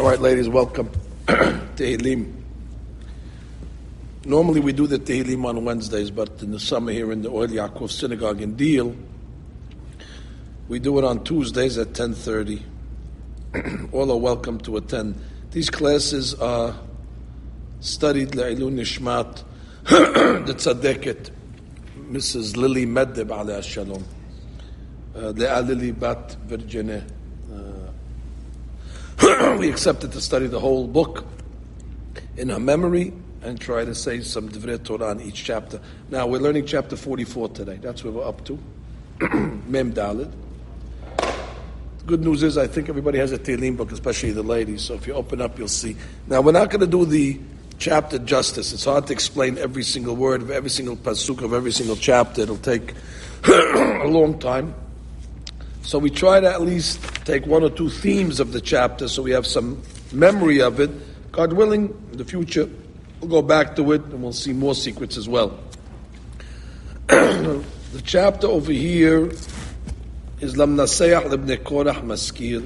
All right, ladies, welcome. Tehillim. Normally we do the Tehillim on Wednesdays, but in the summer here in the Oel Yaakov Synagogue in Deal, we do it on Tuesdays at 10:30. All are welcome to attend. These classes are studied Le'ilun Nishmat, the Tzaddiket, Mrs. Lily Meddeb Aleh Shalom, Leah Lily Bat Virginie. We accepted to study the whole book in her memory and try to say some Divrei Torah on each chapter. Now, we're learning chapter 44 today. That's where we're up to. Mem Daled. The good news is I think everybody has a Tehillim book, especially the ladies. So if you open up, you'll see. Now, we're not going to do the chapter justice. It's hard to explain every single word of every single pasuk of every single chapter. It'll take a long time. So we try to at least take one or two themes of the chapter so we have some memory of it. God willing, in the future, we'll go back to it and we'll see more secrets as well. The chapter over here is Lam Naseach Lebnei Korach Maskil.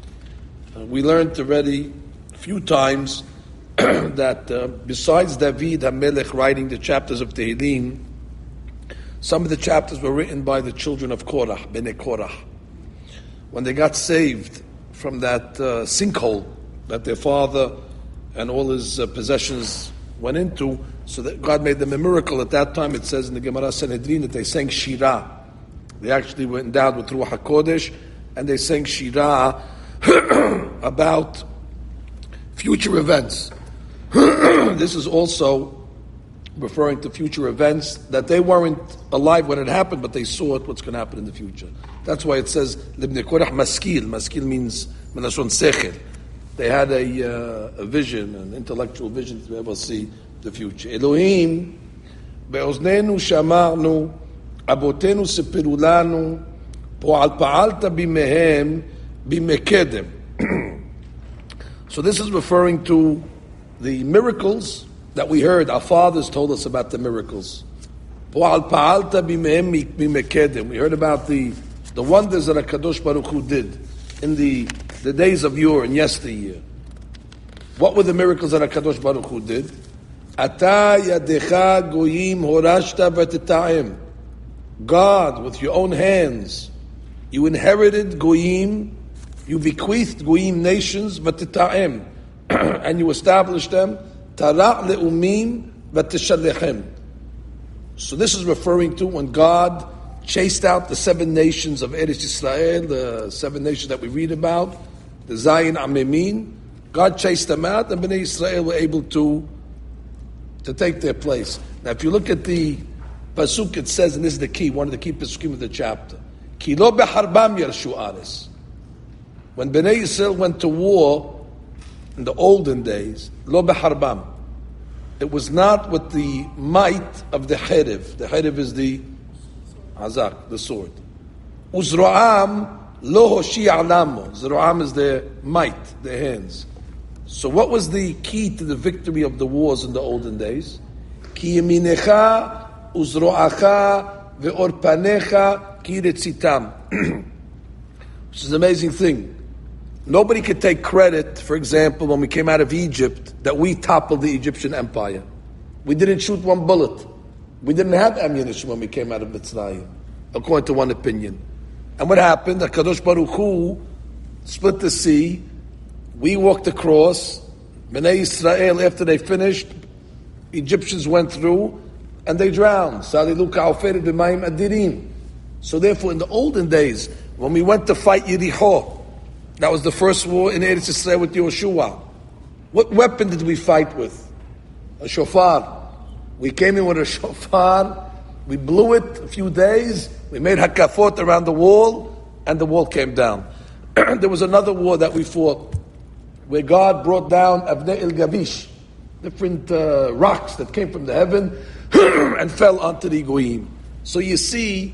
We learned already a few times that besides David HaMelech writing the chapters of Tehillim, some of the chapters were written by the children of Korach, Bnei Korach. When they got saved from that sinkhole that their father and all his possessions went into, so that God made them a miracle. At that time, it says in the Gemara Sanhedrin that they sang Shirah. They actually went endowed with Ruach HaKodesh, and they sang Shirah about future events. This is also referring to future events that they weren't alive when it happened, but they saw it, what's going to happen in the future. That's why it says Libnei Korach Maskil. Maskil means Menashon Sechel. They had a vision, an intellectual vision to be able to see the future. Elohim, be'oznenu shamarnu, abotenu sepiru lanu, po'al pa'alta bimehem, bimekedem. So this is referring to the miracles that we heard. Our fathers told us about the miracles. Po'al pa'alta bimehem bimekedem. We heard about the wonders that HaKadosh Baruch Hu did in the days of yore and yesteryear. What were the miracles that HaKadosh Baruch Hu did? Ata yadecha goyim horashta v'teta'em. God, with your own hands, you inherited goyim, you bequeathed goyim nations, v'teta'em, and you established them, tarach le'umim v'teshalechem. So this is referring to when God chased out the 7 nations of Eretz Yisrael, the 7 nations that we read about, the Zayin Amemin. God chased them out, and Bnei Yisrael were able to take their place. Now, if you look at the pasuk, it says, and this is the key, one of the key pasukim of the chapter, Ki lo beharbam yarshu ares. When Bnei Yisrael went to war in the olden days, lo beharbam. It was not with the might of the Herev. The Herev is the Azak, the sword. Uzro'am lo hoshi'a lamo. Zro'am is their might, their hands. So what was the key to the victory of the wars in the olden days? Ki yeminecha uzro'acha ve'or panecha ki retzitam. Which is an amazing thing. Nobody could take credit, for example, when we came out of Egypt, that we toppled the Egyptian empire. We didn't shoot one bullet. We didn't have ammunition when we came out of Mitzrayim, according to one opinion. And what happened? HaKadosh Baruch Hu split the sea. We walked across. Bnei Yisrael, after they finished, Egyptians went through and they drowned. So therefore, in the olden days, when we went to fight Yericho, that was the first war in Eretz Yisrael with Yehoshua. What weapon did we fight with? A shofar. We came in with a shofar, we blew it a few days, we made hakafot around the wall, and the wall came down. There was another war that we fought, where God brought down Avnei El Gavish, different rocks that came from the heaven, and fell onto the Goyim. So you see,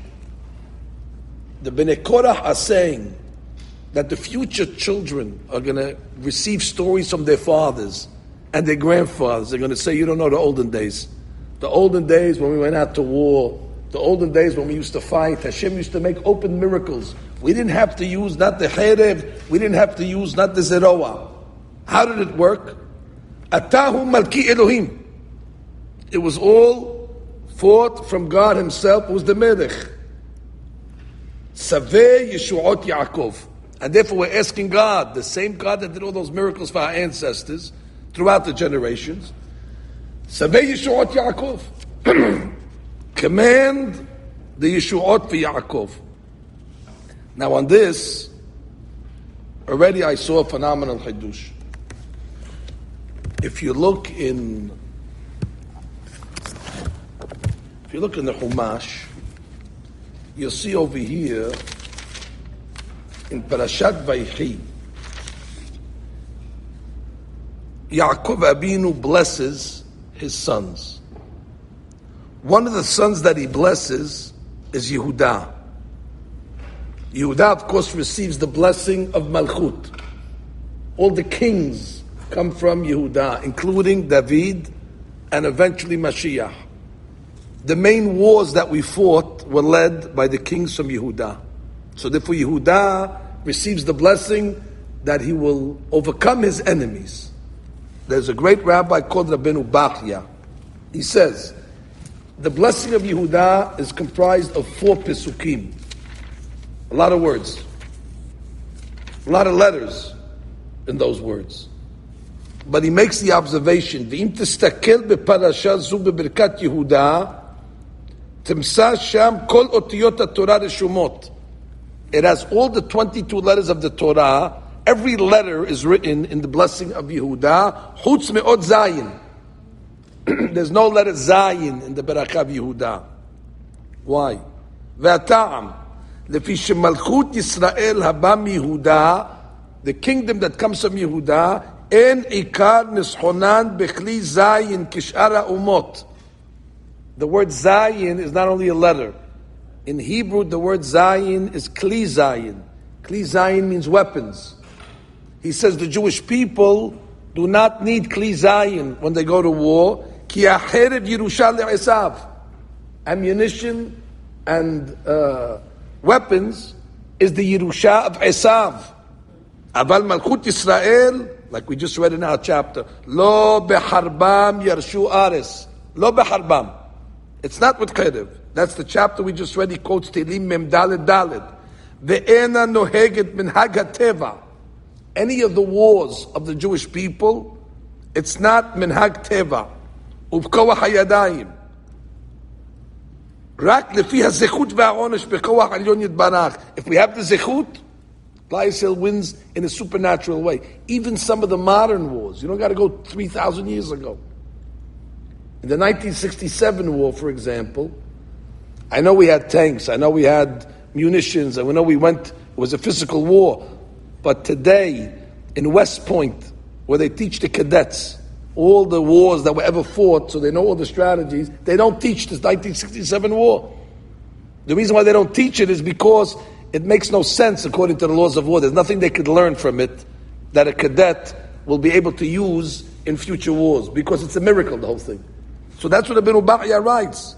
the Bnei Korach are saying that the future children are going to receive stories from their fathers and their grandfathers. They're going to say, you don't know the olden days. The olden days when we went out to war, the olden days when we used to fight, Hashem used to make open miracles. We didn't have to use not the Herev, we didn't have to use not the Zeroah. How did it work? Atahu Malki Elohim. It was all fought from God Himself, who was the Melech. Saveh Yeshuot Yaakov. And therefore we're asking God, the same God that did all those miracles for our ancestors throughout the generations, Saveh Yeshuot Yaakov. Command the Yeshuot for Yaakov. Now on this, already I saw a phenomenal Hidush. If you look in the Chumash, you'll see over here in Parashat Vaychi, Yaakov Abinu blesses his sons. One of the sons that he blesses is Yehudah. Yehudah, of course, receives the blessing of Malchut. All the kings come from Yehudah, including David and eventually Mashiach. The main wars that we fought were led by the kings from Yehudah. So therefore Yehudah receives the blessing that he will overcome his enemies. There's a great rabbi called Rabbeinu Bachya. He says, the blessing of Yehudah is comprised of 4 pesukim. A lot of words. A lot of letters in those words. But he makes the observation, V'im testakel beparasha zu bebirkat Yehudah, timsa sham kol otiyot HaTorah reshumot. It has all the 22 letters of the Torah. Every letter is written in the blessing of Yehudah. Chutz me'od zayin. There's no letter zayin in the Barakah of Yehudah. Why? Ve'ata'am. Lefi shemalchut Yisrael haba miYehudah, the kingdom that comes from Yehudah, en ikar nischonan bechli zayin kishara umot. The word zayin is not only a letter. In Hebrew, the word zayin is kli zayin. Kli zayin means weapons. He says the Jewish people do not need kli zayin when they go to war. Ki acherev Yerusha le'esav. Ammunition and weapons is the Yerusha of Esav. Aval Malchut Yisrael, like we just read in our chapter, Lo beharbam yarshu ares. Lo beharbam. It's not with Cherev. That's the chapter we just read. He quotes Tehillim Mem Daled Daled. Ve'ena noheget minhag hateva. Any of the wars of the Jewish people, it's not minhag teva. Ubkoach hayadayim. Rak lefi hazechut ve'aonesh bekoach alyon yitbarach. If we have the zechut, Klal Yisrael wins in a supernatural way. Even some of the modern wars, you don't got to go 3,000 years ago. In the 1967 war, for example, I know we had tanks, I know we had munitions, and we know it was a physical war. But today, in West Point, where they teach the cadets all the wars that were ever fought, so they know all the strategies, they don't teach this 1967 war. The reason why they don't teach it is because it makes no sense according to the laws of war. There's nothing they could learn from it that a cadet will be able to use in future wars, because it's a miracle, the whole thing. So that's what Rabbeinu Bachya writes.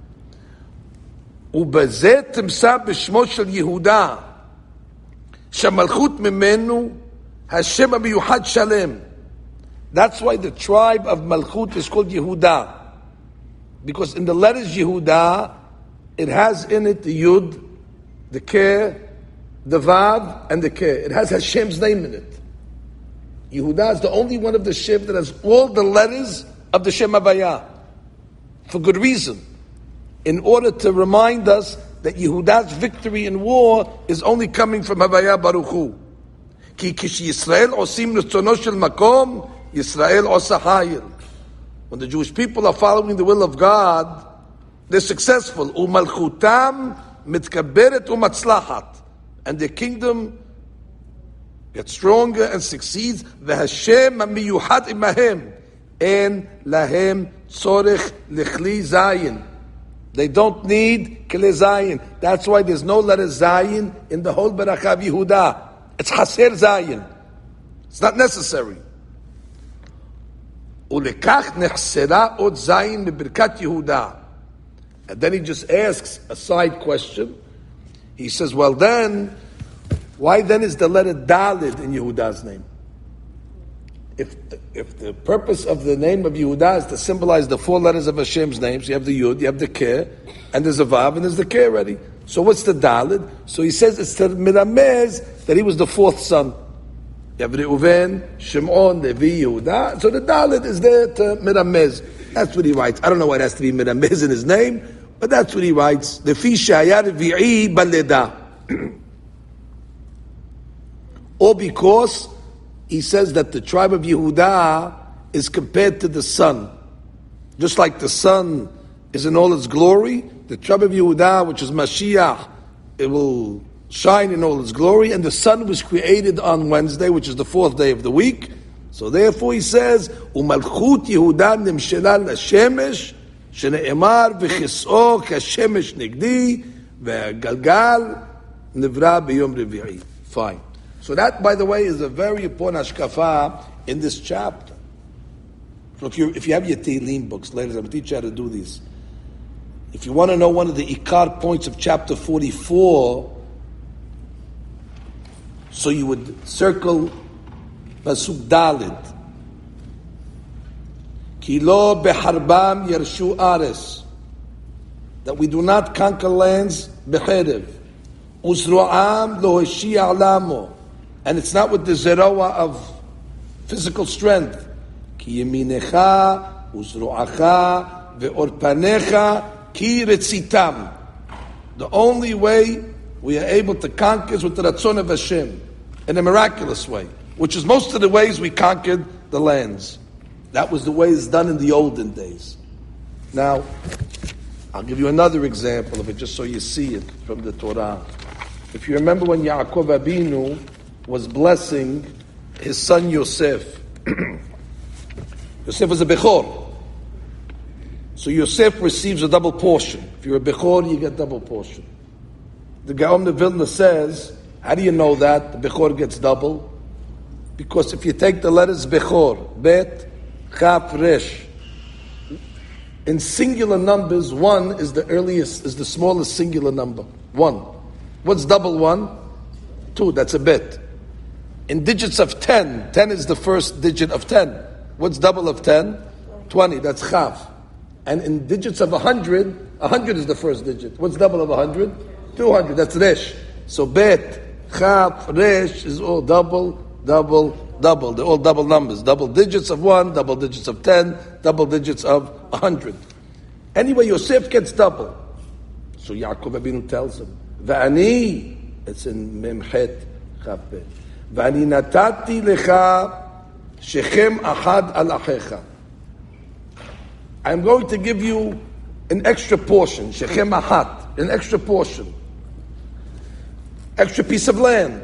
ובזה תמסע בשמו של יהודה, שהמלכות ממנו, השם המיוחד שלם. That's why the tribe of Malchut is called Yehudah. Because in the letters Yehudah, it has in it the Yud, the Ke, the Vav, and the Ke. It has Hashem's name in it. Yehudah is the only one of the Shem that has all the letters of the Shem Havayah. For good reason. In order to remind us that Yehudah's victory in war is only coming from Havayah Baruch Hu. Ki kish Yisrael osim nitzono shel makom, Yisrael osa hayil. When the Jewish people are following the will of God, they're successful. Umalchutam mitkaberet umatzlachat. And their kingdom gets stronger and succeeds. V'Hashem hamiyuchad imahem. En lahem tzorech lechli zayin. They don't need kli zayin. That's why there's no letter zayin in the whole Barakah of Yehudah. It's haser zayin. It's not necessary. Ulekach nechsera od zayin bebirkat Yehudah. And then he just asks a side question. He says, well then, why then is the letter Dalid in Yehudah's name? if the purpose of the name of Yehuda is to symbolize the 4 letters of Hashem's names, you have the Yud, you have the Ke, and there's a Vav, and there's the Ke already. So what's the Dalid? So he says it's to Miramez that he was the 4th son. You have Reuven, Shimon, Levi, Yehuda. So the Dalid is there to Miramez. That's what he writes. I don't know why it has to be Miramez in his name, but that's what he writes. The Fi Shayar Vi'i Baleda. Or because he says that the tribe of Yehuda is compared to the sun. Just like the sun is in all its glory, the tribe of Yehuda, which is Mashiach, it will shine in all its glory, and the sun was created on Wednesday, which is the 4th day of the week. So therefore he says, Umalchut Yehuda nimshela l'shemesh, shene'emar v'chis'o k'shemesh nigdi, v'galgal nivra b'yom revi'i. Fine. So that, by the way, is a very important hashkafa in this chapter. So if you have your Tehillim books, ladies, I'm going to teach you how to do these. If you want to know one of the ikar points of chapter 44, so you would circle Pasuk Dalid. Ki lo beharbam yershu ares. That we do not conquer lands becherev. Uzro'am lo heshi'a lamo. And it's not with the zerawa of physical strength. Ki yeminecha uzro'acha ve'or panecha ki retzitam. The only way we are able to conquer is with the Ratzon of Hashem in a miraculous way, which is most of the ways we conquered the lands. That was the way it's done in the olden days. Now, I'll give you another example of it just so you see it from the Torah. If you remember when Yaakov Abinu was blessing his son Yosef. Yosef was a Bechor. So Yosef receives a double portion. If you're a Bechor, you get double portion. The Gaon of Vilna says, how do you know that the Bechor gets double? Because if you take the letters Bechor, Bet, Chaf, Resh, in singular numbers, 1 is the smallest singular number. 1. What's double 1? 2, that's a Bet. In digits of 10, 10 is the first digit of 10. What's double of 10? 20, that's Chaf. And in digits of 100, 100 is the first digit. What's double of 100? 200, that's Resh. So Bet, Chaf, Resh is all double. They're all double numbers. Double digits of 1, double digits of 10, double digits of 100. Anyway, Yosef gets double. So Yaakov Abinu tells him, Va'ani, it's in Memchet, Chaf Bet. Va'ani natati lecha shechem achad al achecha. I'm going to give you an extra portion, shechem achad, an extra portion. Extra piece of land.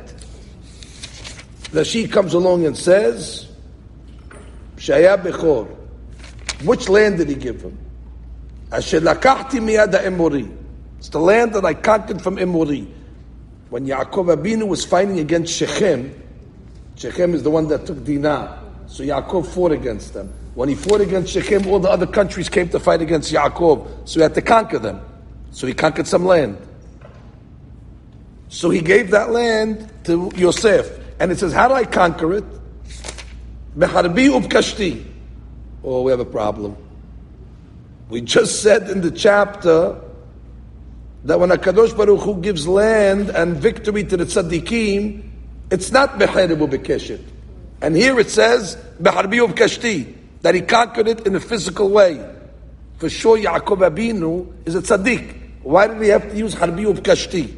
Rashi comes along and says, Shaya Bechor. Which land did he give him? Asher lakachti miyad ha'emori. It's the land that I conquered from Emori. When Yaakov Abinu was fighting against Shechem, Shechem is the one that took Dinah. So Yaakov fought against them. When he fought against Shechem, all the other countries came to fight against Yaakov. So he had to conquer them. So he conquered some land. So he gave that land to Yosef. And it says, how do I conquer it? Beharbi ubkashti. Oh, we have a problem. We just said in the chapter that when HaKadosh Baruch Hu gives land and victory to the tzaddikim, it's not beharbi ubkashti. And here it says, beharbi ubkashti, that he conquered it in a physical way. For sure, Yaakov Abinu is a tzaddik. Why did he have to use harbi ubkashti?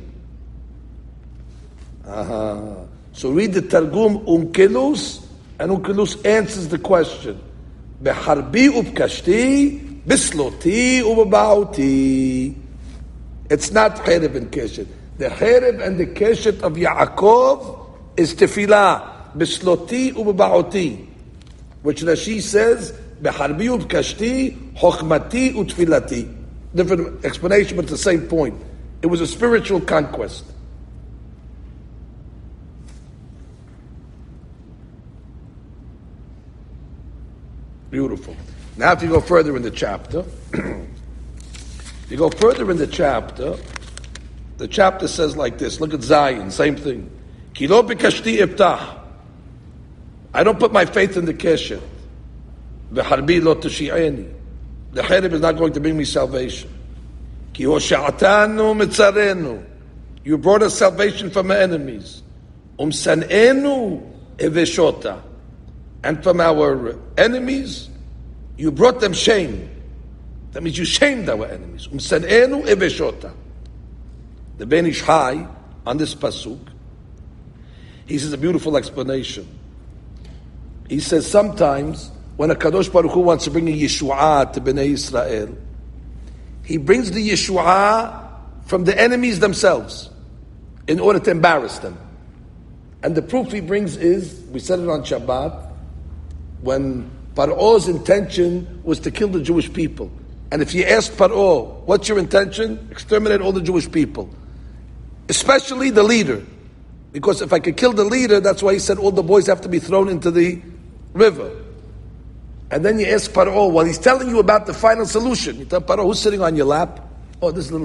So read the Targum Unkelus, and Unkelus answers the question. Beharbi ubkashti, bisloti ubabauti. It's not Chereb and Keshet. The Chereb and the Keshet of Yaakov is Tefillah, bisloti ubabauti, which Rashi says, Beharbi ubkashti, chokhmati utfilati. Different explanation, but the same point. It was a spiritual conquest. Beautiful. Now if you go further in the chapter, the chapter says like this. Look at Zion, same thing. Kilo b'kashti ibtah. I don't put my faith in the keshet. V'harbi lo teshi'eni. The cherib is not going to bring me salvation. Ki hosha'atanu mitzarenu. You brought us salvation from our enemies. San'enu eveshota. And from our enemies, you brought them shame. That means you shamed our enemies. San'enu eveshota. The Ben Ish Hai, on this pasuk, he says a beautiful explanation. He says sometimes when a Kadosh Baruch Hu wants to bring a Yeshua to Bnei Israel, he brings the Yeshua from the enemies themselves in order to embarrass them. And the proof he brings is, we said it on Shabbat, when Paro's intention was to kill the Jewish people. And if you ask Paro, what's your intention? Exterminate all the Jewish people. Especially the leader. Because if I could kill the leader, that's why he said all the boys have to be thrown into the river. And then you ask Paro, well, he's telling you about the final solution. You tell Paro, who's sitting on your lap? Oh, this little